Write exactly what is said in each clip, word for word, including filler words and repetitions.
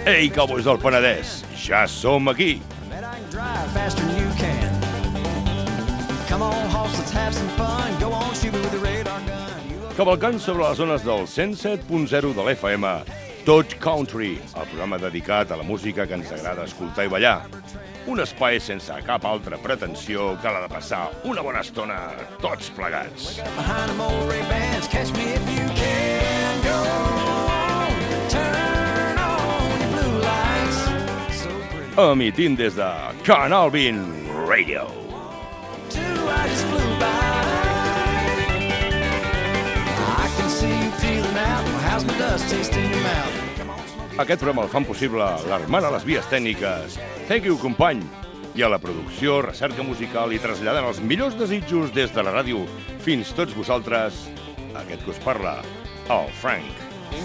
Ei, cowboys del Penedès, ja som aquí. Cavalcant sobre les zones del cent set punt zero de l'F M, Tot Country, el programa dedicat a la música que ens agrada escoltar i ballar. Un espai sense cap altra pretensió que la de passar una bona estona tots plegats. Emitint des de Canal vint Radio. Aquest programa el fan possible l'Armand a les vies tècniques. Thank you, company. I a la producció, recerca musical i traslladant els millors desitjos des de la ràdio fins tots vosaltres, aquest que us parla, el Frank.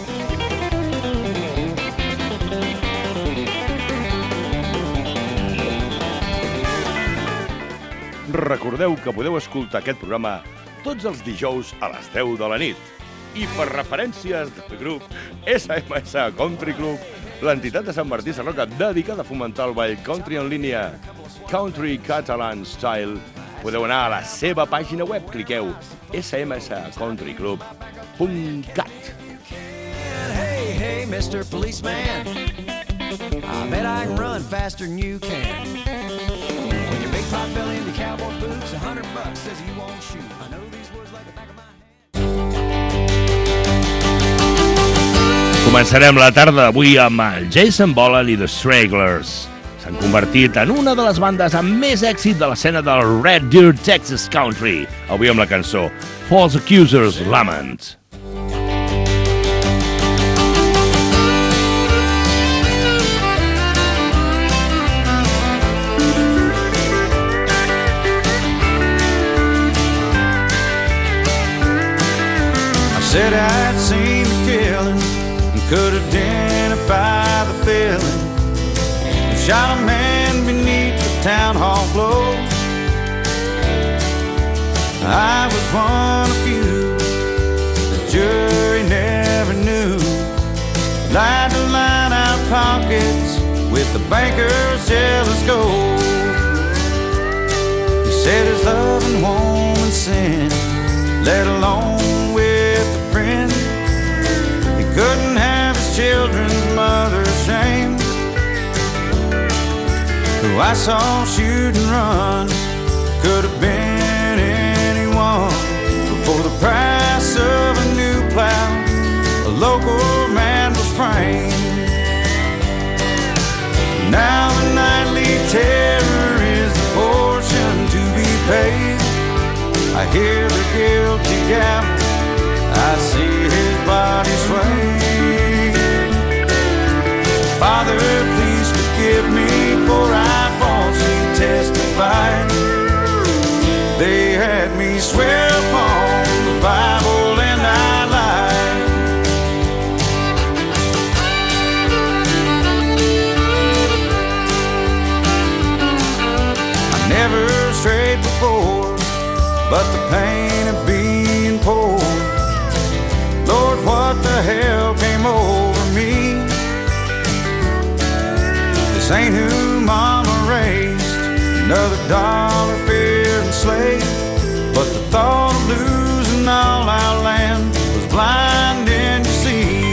Recordeu que podeu escoltar aquest programa tots els dijous a les deu de la nit. I per referències del grup S M S Country Club, l'entitat de Sant Martí Sarroca dedicada a fomentar el ball country en línia Country Catalan Style, podeu anar a la seva pàgina web, cliqueu s m s country club punt cat. Hey, hey, mister Policeman, I bet I can run faster than you can. With your big pot belly and your cowboy boots, a hundred bucks says you won't shoot. I know these words like the back of my hand. Començarem la tarda d'avui amb el Jason Bolan i The Stragglers. S'han convertit en una de les bandes amb més èxit de l'escena del Red Deer, Texas Country. Avui amb la cançó False Accusers Lament. I said I'd seen the killing, could identify the feeling. Shot a man beneath the town hall glow. I was one of few the jury never knew. Lied to line our pockets with the banker's jealous gold. He said his loving woman sin, let alone with a friend. He couldn't have his children's mother shamed. Who I saw shoot and run could have been anyone. But for the price of a new plow, a local man was framed. Now the nightly terror is the portion to be paid. I hear the guilty gavel, I see his body sway. Father, please forgive me, for I falsely testified. They had me swear upon the Bible and I lied. I never strayed before, but the pain of being poor, Lord, what the hell came over me? This ain't who mama raised, another dollar feared enslaved. But the thought of losing all our land was blinding to see.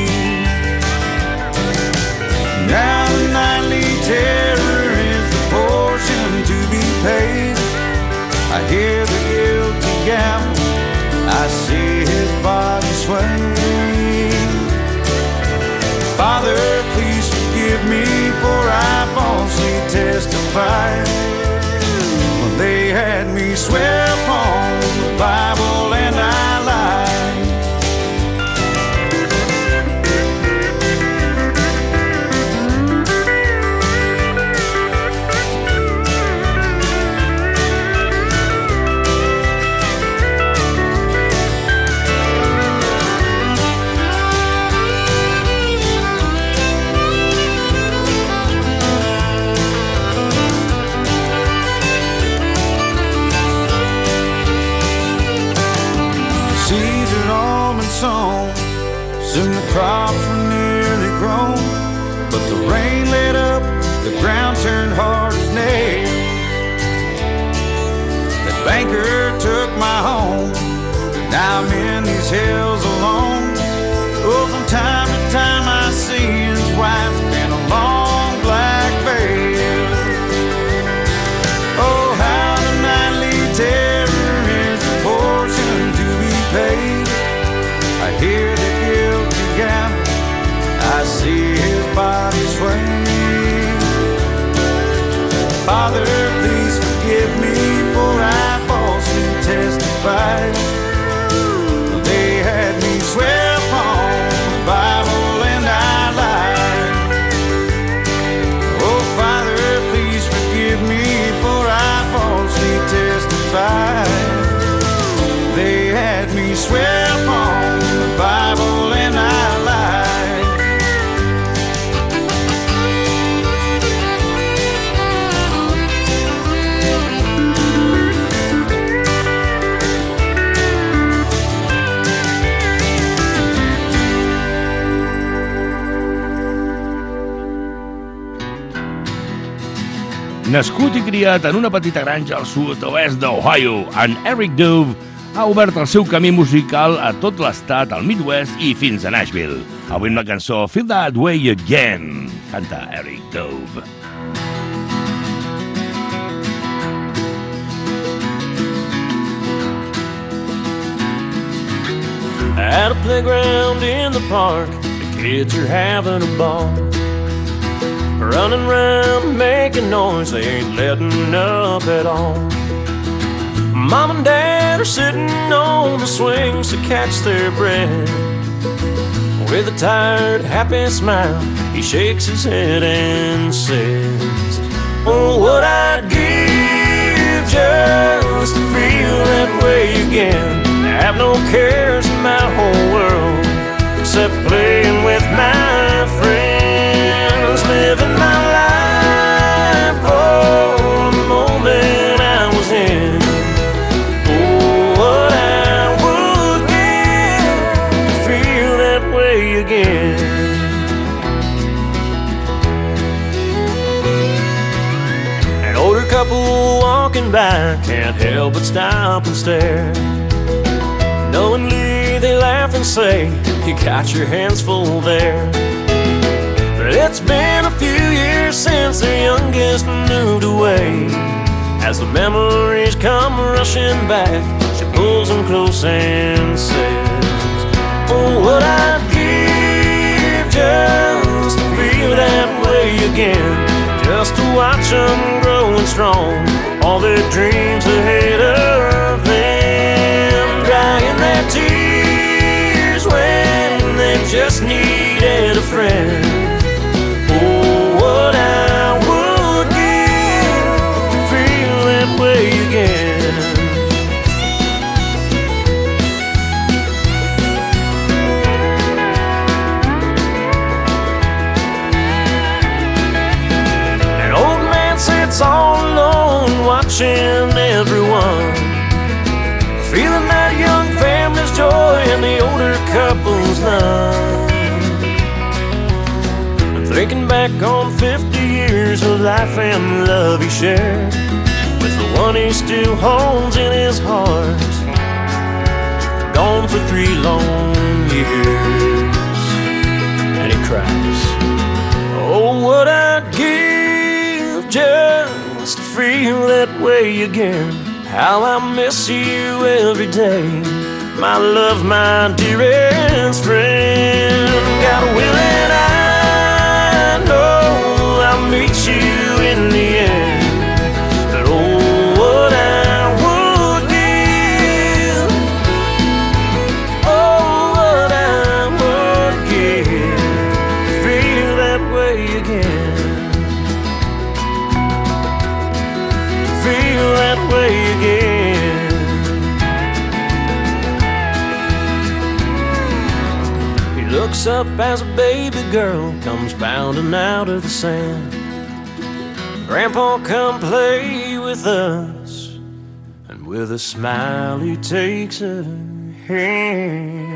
Now the nightly terror is the portion to be paid. I hear the guilty gavel, I see his body sway. Father, please forgive me, for I falsely testified. Well, they had me swear upon the Bible and I lied. his hills alone. Oh, from time to time I see his wife in a long black veil. Oh, how the nightly terror is a portion to be paid. I hear the guilty gambler, I see his body sway. Father, please forgive me, for I falsely testified. They had me swear upon the Bible and I lied. Oh, Father, please forgive me, for I falsely testified. They had me swear upon the Bible and I lied. Nascut i criat en una petita granja al sud-oest d'Ohio, en Eric Dove ha obert el seu camí musical a tot l'estat, al Midwest i fins a Nashville. Avui amb la cançó Feel That Way Again, canta Eric Dove. At a playground in the park, the kids are having a ball. Running around, making noise, they ain't letting up at all. Mom and Dad are sitting on the swings to catch their breath. With a tired, happy smile, he shakes his head and says, oh, what I'd give just to feel that way again. I have no cares in my whole world except playing with my friends, living my life for the moment I was in. Oh, what I would give to feel that way again. An older couple walking by can't help but stop and stare. Knowingly they laugh and say, you got your hands full there. But it's been a few years since their youngest moved away. As the memories come rushing back, she pulls them close and says, oh, what I'd give just to feel that way again. Just to watch them growing strong, all their dreams ahead of them, drying their tears when they just needed a friend. Oh, what I would give to feel that way again. An old man sits all alone watching everyone, feeling that young family's joy and the older couple's love. And thinking back on fifty years of life and love he shared with the one he still holds in his heart. Gone for three long years, and he cries, oh, what I'd give just to feel that way again. How I miss you every day, my love, my dearest friend. Got a will and I know I'll meet you in the end. But oh, what I would give, oh, what I would give to feel that way again. To feel that way again. He looks up as a baby girl comes bounding out of the sand. Grandpa, come play with us, and with a smile he takes her hand.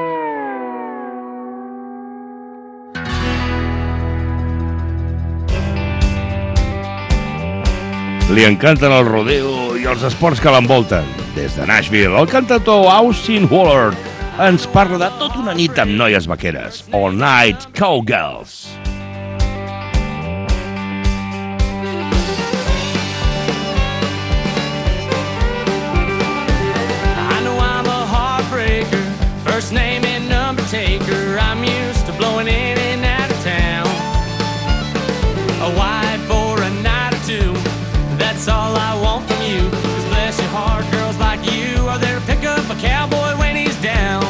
Li encanten el rodeo i els esports que l'envolten. Des de Nashville, el cantautor Austin Waller ens parla de tota una nit amb noies vaqueres. All Night Cowgirls. I know I'm a heartbreaker, first name and number taker. I'm used to blowing in and out of town. A wife for a night or two, that's all I want from you. Cause bless your heart, girls like you are there to pick up a cowboy when he's down.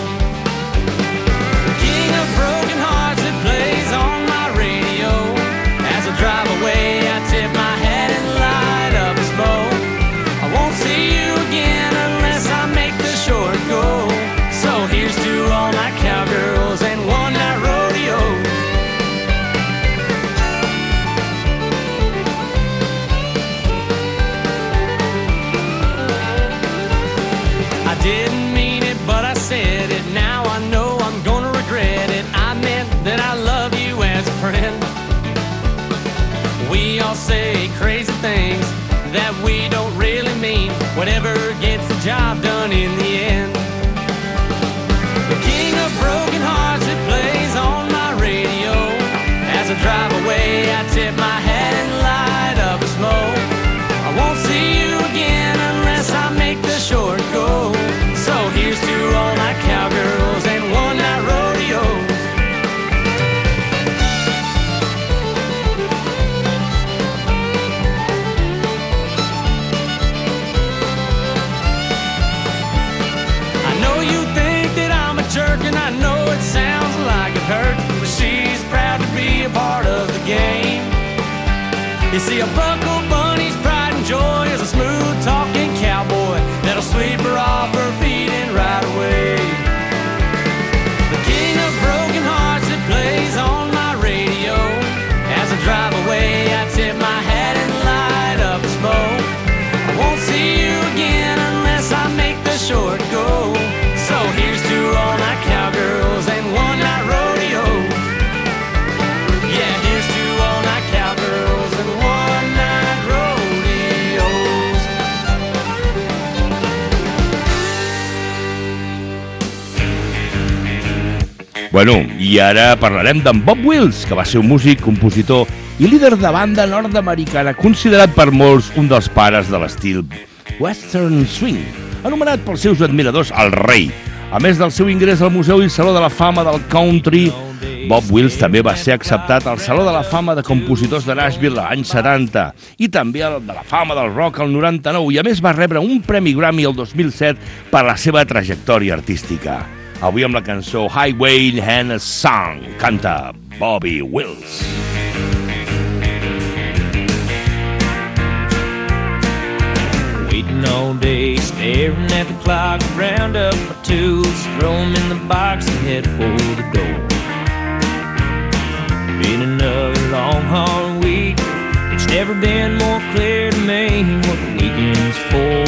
King of broken hearts that plays on my radio. As I drive away, I tip my hat and light up a smoke. I won't see you again unless I make the short go. So here's to all my cowgirls and one night rodeos. I didn't mean it, but I said it. Now I know I'm gonna regret it. I meant that I love you as a friend. We all say crazy things that we don't really mean. Whatever gets the job done in the end. The king of broken hearts that plays on my radio. As I drive away, I tip my hat and light up a smoke. I won't see you again unless I make the short go. So here's to all my cowgirls and one night rodeos. I know you think that I'm a jerk and I know it sounds like it hurts, but she's proud to be a part of the game. You see, a buckle bunny's pride and joy is a smooth talking cowboy that'll sweep her off her feet and right away. The king of broken hearts that plays on my radio. As I drive away, I tip my hat and light up a smoke. I won't see you again unless I make the short go. So here's to all my cowgirls and one night rodeos. Yeah, here's to all my cowgirls and one night rodeos. Bueno, i ara parlarem d'en Bob Wills, que va ser un músic, compositor i líder de banda nord-americana, considerat per molts un dels pares de l'estil Western Swing, anomenat pels seus admiradors el rei. A més del seu ingrés al Museu i Saló de la Fama del Country, Bob Wills també va ser acceptat al Saló de la Fama de Compositors de Nashville l'any setanta i també al de la Fama del Rock al noranta-nou, i a més va rebre un premi Grammy el dos mil set per la seva trajectòria artística. Avui amb la cançó Highway and a Song canta Bobby Wills. Waiting all day, staring at the clock, round up my tools, throw them in the box and head for the door. Been another long, hard week. It's never been more clear to me what the weekend's for.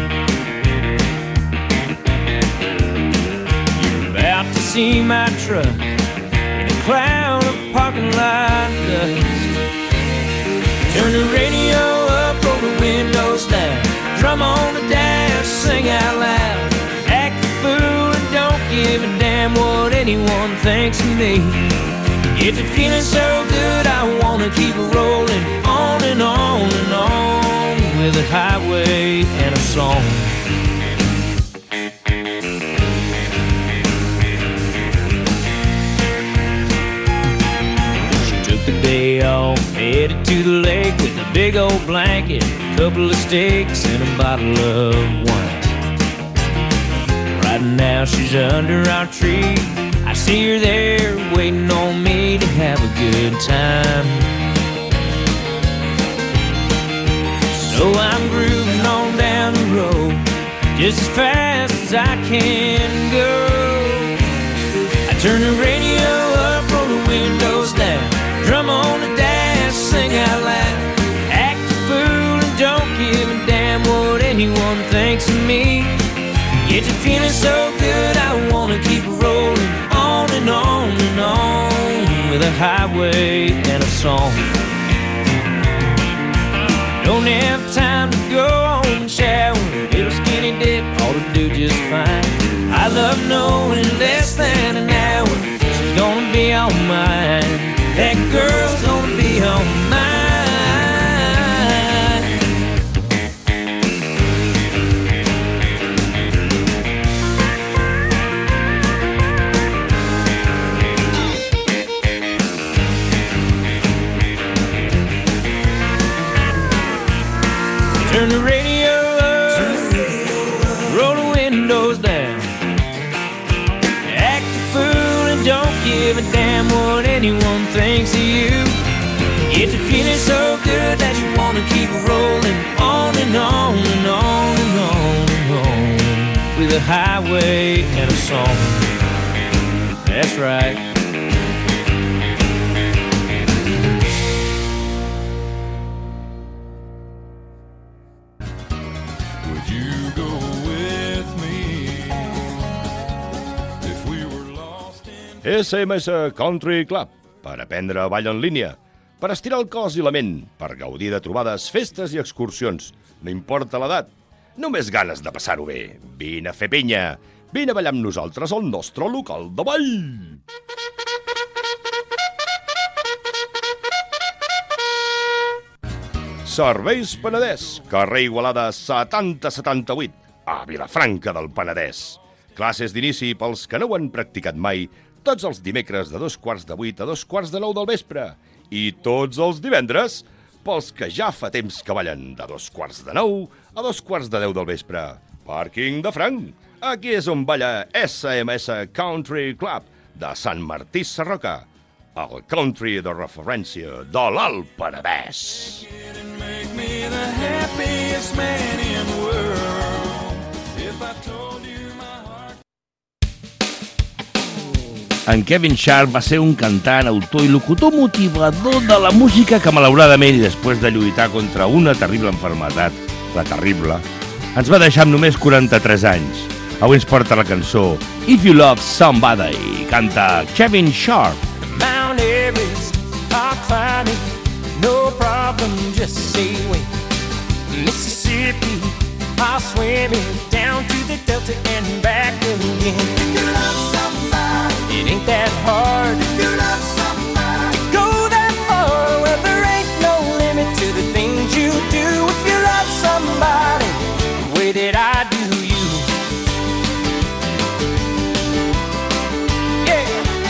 You're about to see my truck in a cloud of parking lot dust. Turn the radio up, roll the windows down, drum on the dash, sing out loud. Act the fool and don't give a damn what anyone thinks of me. It's a feeling so good I wanna keep rolling on and on and on with a highway and a song. She took the day off, headed to the lake with a big old blanket, a couple of sticks and a bottle of wine. Right now she's under our tree, I see her there waiting on me to have a good time. So I'm grooving on down the road just as fast as I can go. I turn the radio up, roll the windows down, drum on the dash, sing out loud. Act a fool and don't give a damn what anyone thinks of me. Get you feeling so good I wanna keep rolling on and on and on with a highway and a song. Don't have time to go home and shower, a little skinny dip ought to do just fine. I I love knowing less than an hour she's gonna be on mine. That girl's gonna be on mine. Turn the radio up, roll the windows down. Act a fool and don't give a damn what anyone thinks of you. Get to feeling so good that you wanna keep rolling on and on and on and on and on. With a highway and a song. That's right. S M S Country Club, per aprendre ball en línia, per estirar el cos i la ment, per gaudir de trobades, festes i excursions. No importa l'edat, només ganes de passar-ho bé. Vine a fer pinya, vine a ballar amb nosaltres al nostre local de ball. Serveis Penedès, carrer Igualada setanta setanta-vuit, a Vilafranca del Penedès. Classes d'inici pels que no ho han practicat mai, tots els dimecres de dos quarts de vuit a dos quarts de nou del vespre. I tots els divendres pels que ja fa temps que ballen de dos quarts de nou a dos quarts de deu del vespre. Pàrquing de Franc. Aquí és on balla S M S Country Club de Sant Martí Sarroca, el country de referència de l'Alt Penedès. Make me the happiest man in the world. If I told you my heart. En Kevin Sharp va ser un cantant, autor i locutor motivador de la música que, malauradament, i després de lluitar contra una terrible enfermetat, la terrible, ens va deixar amb només quaranta-tres anys. Avui ens porta la cançó If You Love Somebody, canta Kevin Sharp. Mount Everest, I'll climb it, no problem, just say wait. Mississippi, I'll swim it, down to the Delta and back again. If you love somebody, it ain't that hard. If you love somebody, go that far, where there ain't no limit to the things you do. If you love somebody, the way that I do you. Yeah.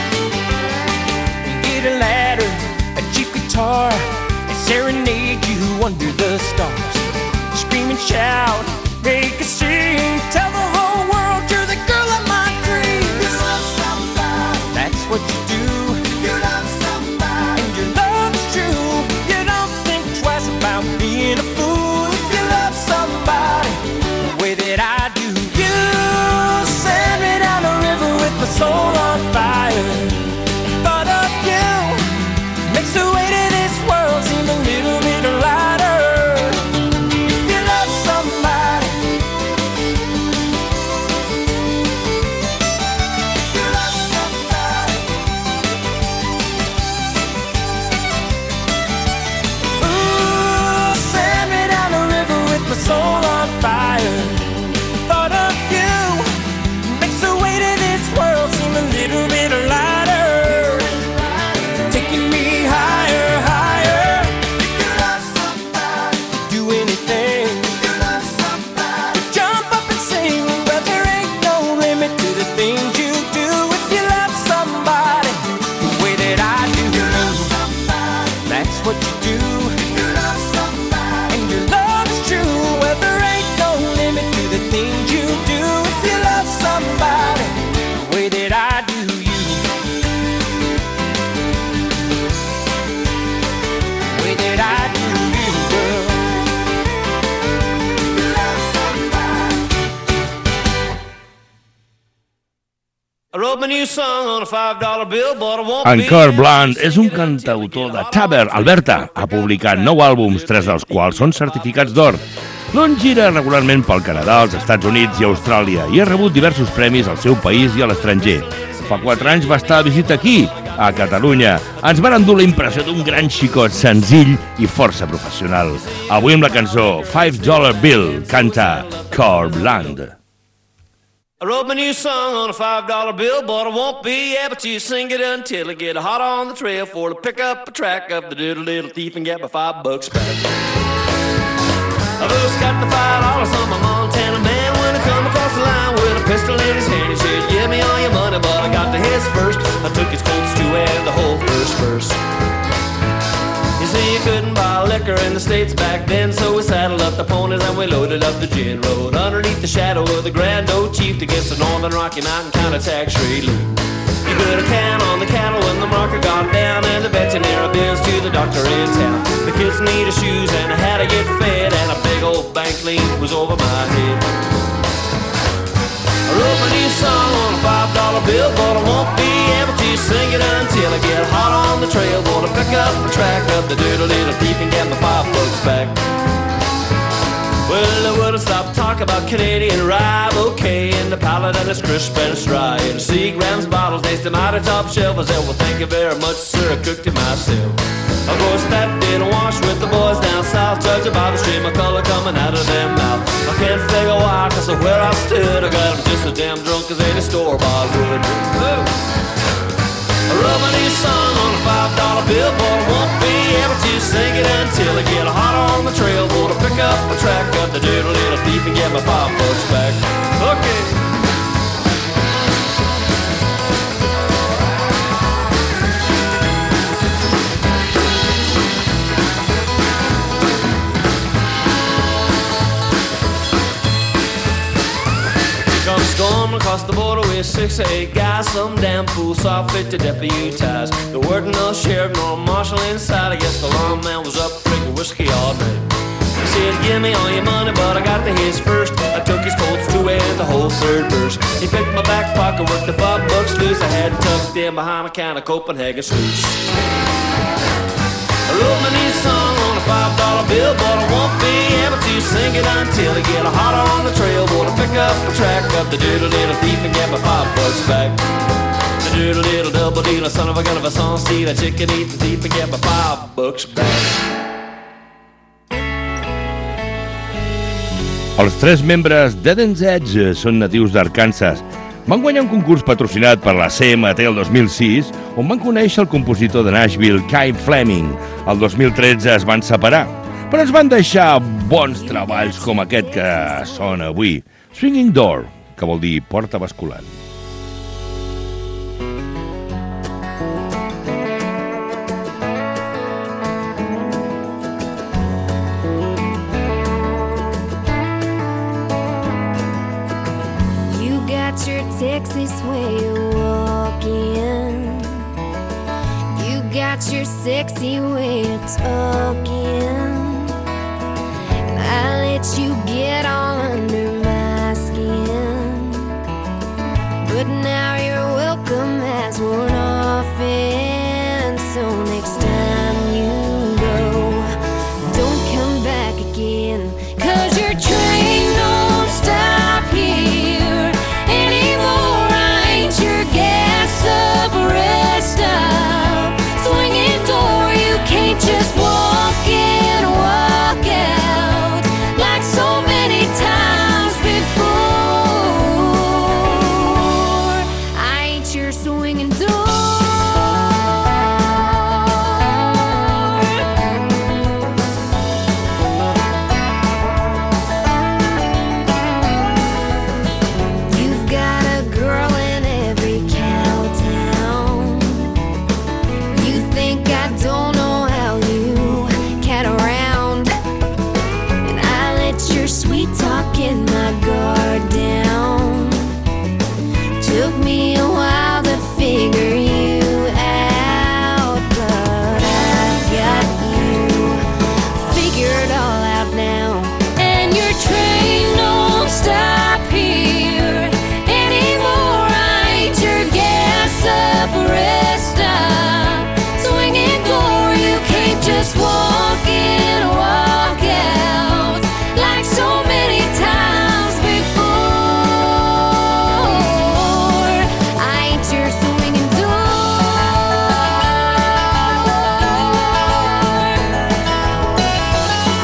Get a ladder, a cheap guitar, and serenade you under the stars. Scream and shout, make a scene, tell the whole world you're the girl of my dreams. If you love somebody, that's what you do. If you love somebody, and your love's true, you don't think twice about being a fool. If you love somebody the way that I do, you send me down the river with my soul on fire. The thought of you makes the weight of this world seem a little bit lighter. If you love somebody, if you love somebody, ooh, send me down the river with my soul on fire. The thought of you makes the weight of this world seem a little bit lighter. Taking me higher, higher. If you love somebody, do anything. If you love somebody, jump up and sing. But there ain't no limit to the things you do. If you love somebody the way that I do, if you love somebody, that's what you do. If you love somebody, and your love's true, well, there ain't no limit to the things you do. If you love somebody the way that I do you, the way that I do you, girl. If you love somebody, I wrote my new song on a five dollar bill, but I won't be. En Kurt Blunt és un cantautor de Taber, Alberta. Ha publicat nou àlbums, tres dels quals són certificats d'or. L'on gira regularment pel Canadà, els Estats Units i Austràlia i ha rebut diversos premis al seu país i a l'estranger. Fa quatre anys va estar a visita aquí, a Catalunya. Ens van endur la impressió d'un gran xicot senzill i força professional. Avui amb la cançó Five Dollar Bill canta Kurt Blunt. I wrote my new song on a five dollar bill, but I won't be able to sing it until I get hot on the trail for to pick up a track of the Doodle Little Thief and get my five bucks back. I've always got the five dollars on my Montana man when I come across the line with a pistol in his hand. He said, give me all your money, but I got to his first. I took his Colts too and the whole first verse. You see, you couldn't buy liquor in the States back then, so we saddled up the ponies and we loaded up the gin. Rode underneath the shadow of the Grand Old Chief against the Northern Rocky Mountain kind of tax rate loop. You could have count on the cattle when the market got down, and the veterinary bills to the doctor in town. The kids needed shoes and I had to get fed, and a big old bank lien was over my head. I wrote my new song on a five dollar bill, but I won't be able to sing it until I get hot on the trail. Gonna pick up a track of the Doodle Little Thief and get my five bucks back. Well, I wouldn't stop talking about Canadian rye, okay, and the palate and it's crisp and it's dry. And the Seagram's bottles taste them out of top shelf. I said, well, thank you very much, sir, I cooked it myself. Of course, that didn't wash with the boys down south, judging by the stream of color coming out of their mouth. I can't figure why, cause of where I stood, I got them just as damn drunk as any store-bought would. Whoa. I wrote my new song on a five dollar bill, but I won't be able to sing it until I get hot on the trail. Gonna pick up a track of the Doodle Little Thief and get my five bucks back. Okay. Storm across the border with six or eight guys. Some damn fool saw fit to deputize. There weren't no sheriff nor marshal inside. I guess the lawman was up drinking whiskey all night. He said, give me all your money, but I got to his first. I took his Colts two and the whole third verse. He picked my back pocket, worked the five bucks loose. I had tucked in behind a can of Copenhagen sluice. I wrote my new song on a five dollar bill, but I won't be able to sing it until I get hot on the trail. Gonna pick up a track of the Doodle Little Thief and get my five bucks back. The Doodle Little Double Dealer, son of a gun of a song seed, a chicken eating thief and get my five bucks back. Els tres membres d'Eden's Edge són natius d'Arkansas. Van guanyar un concurs patrocinat per la C M T el dos mil sis, on van conèixer el compositor de Nashville, Kai Fleming. El dos mil tretze es van separar, però es van deixar bons treballs com aquest que sona avui, Swinging Door, que vol dir porta basculant. Texas way of walking. You got your sexy way of talking. I let you get all under my skin, but now your welcome has worn off, and so next time you go, don't come back again, 'cause your train don't stop here anymore. I ain't your gas up, rest stop, swinging door. You can't just walk in, walk out like so many times before. I ain't your swinging door.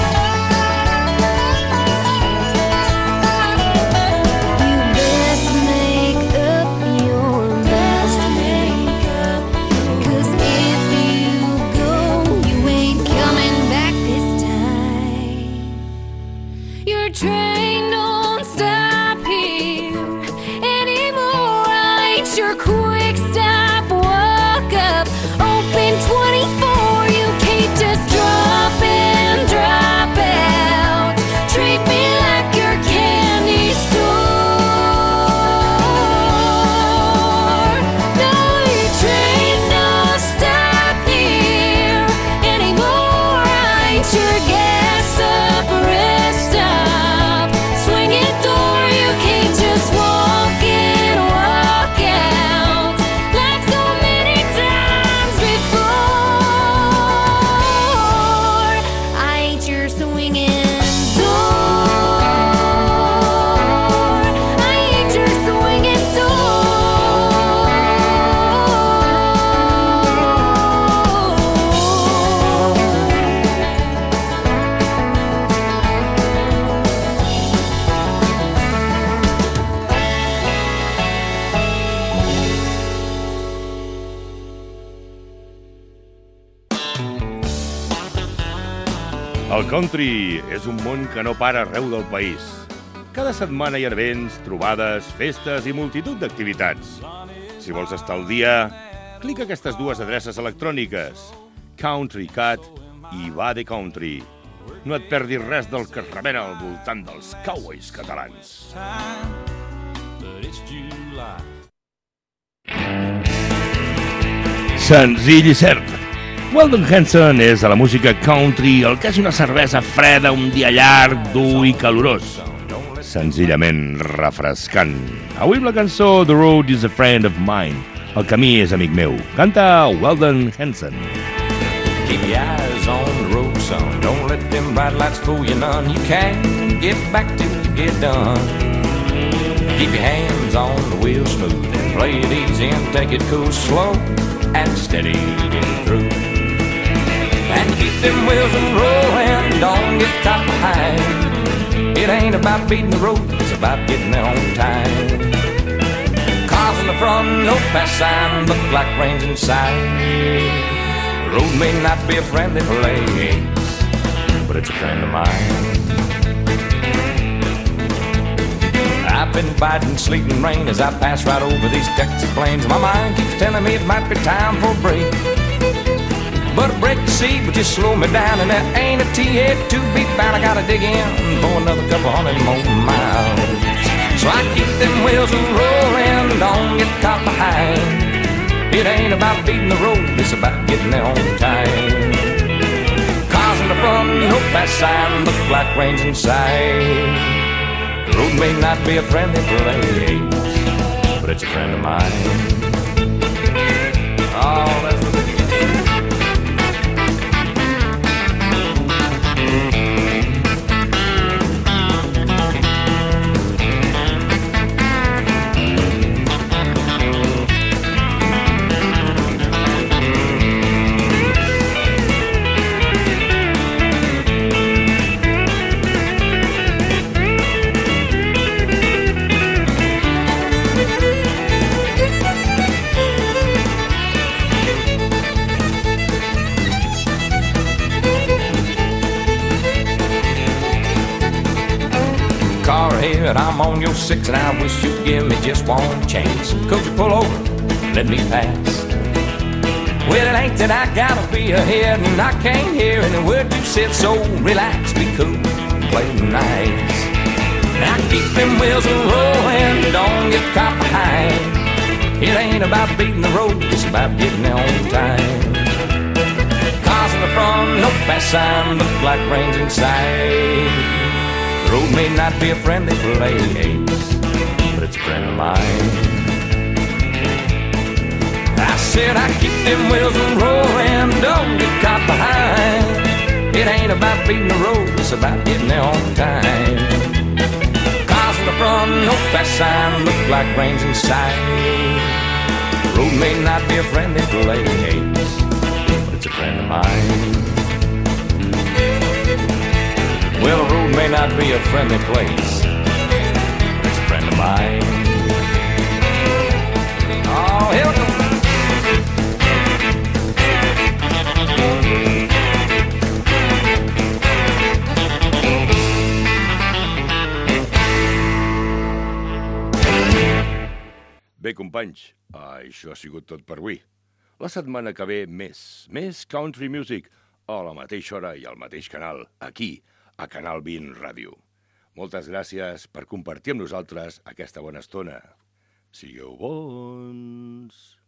Best get your gas up, rest stop, swing it door. You can't just walk in, walk out like so many times before. I ain't your swinging door. I ain't your swinging El country és un món que no para arreu del país. Cada setmana hi ha events, trobades, festes i multitud d'activitats. Si vols estar al dia, clica aquestes dues adreces electròniques, Country Cat i Va de Country. No et perdis res del que es remena al voltant dels cowboys catalans. Senzill i cert. Weldon Henson és a la música country el que és una cervesa freda un dia llarg, dur i calorós. Senzillament refrescant. Avui amb la cançó The Road is a Friend of Mine. El camí és amic meu. Canta Weldon Henson. Keep your eyes on the road, son. Don't let them bright lights fool you none. You can't get back till you get done. Keep your hands on the wheel smooth and play it easy and take it cool, slow and steady getting through. And keep them wheels and rolling, don't get caught behind. It ain't about beating the road, it's about getting there on time. Cars in the front, no pass sign, look like rain's inside. The road may not be a friendly place, but it's a friend of mine. I've been fighting sleet and rain as I pass right over these Texas plains. My mind keeps telling me it might be time for a break, but a break to see would just slow me down, and there ain't a T-head to be found. I gotta dig in for another couple hundred more miles. So I keep them wheels a-rolling, don't get caught behind. It ain't about beating the road, it's about getting there on time. Cars in the front, no pass sign, look like rain's inside. The road may not be a friendly place, but it's a friend of mine. Oh, that's what it is. I'm on your six and I wish you'd give me just one chance. Could you pull over, let me pass? Well, it ain't that I gotta be ahead and I can't hear any word you said, so relax, be cool, play nice. Now keep them wheels a-rolling, don't get caught behind. It ain't about beating the road, it's about getting there on time. Cars in the front, no pass sign, look like rain's inside. The road may not be a friendly place, but it's a friend of mine. I said I keep them wheels a-rolling, don't get caught behind. It ain't about beating the road, it's about getting there on time. Cars in the front, no pass sign, look like rain's inside. The road may not be a friendly place, but it's a friend of mine. Well, the road may not be a friendly place, but it's a friend of mine. Oh, here we go. Bé, companys, això ha sigut tot per avui. La setmana que ve, més, més country music, a la mateixa hora i al mateix canal, aquí, a Canal vint Ràdio. Moltes gràcies per compartir amb nosaltres aquesta bona estona. Sigueu bons!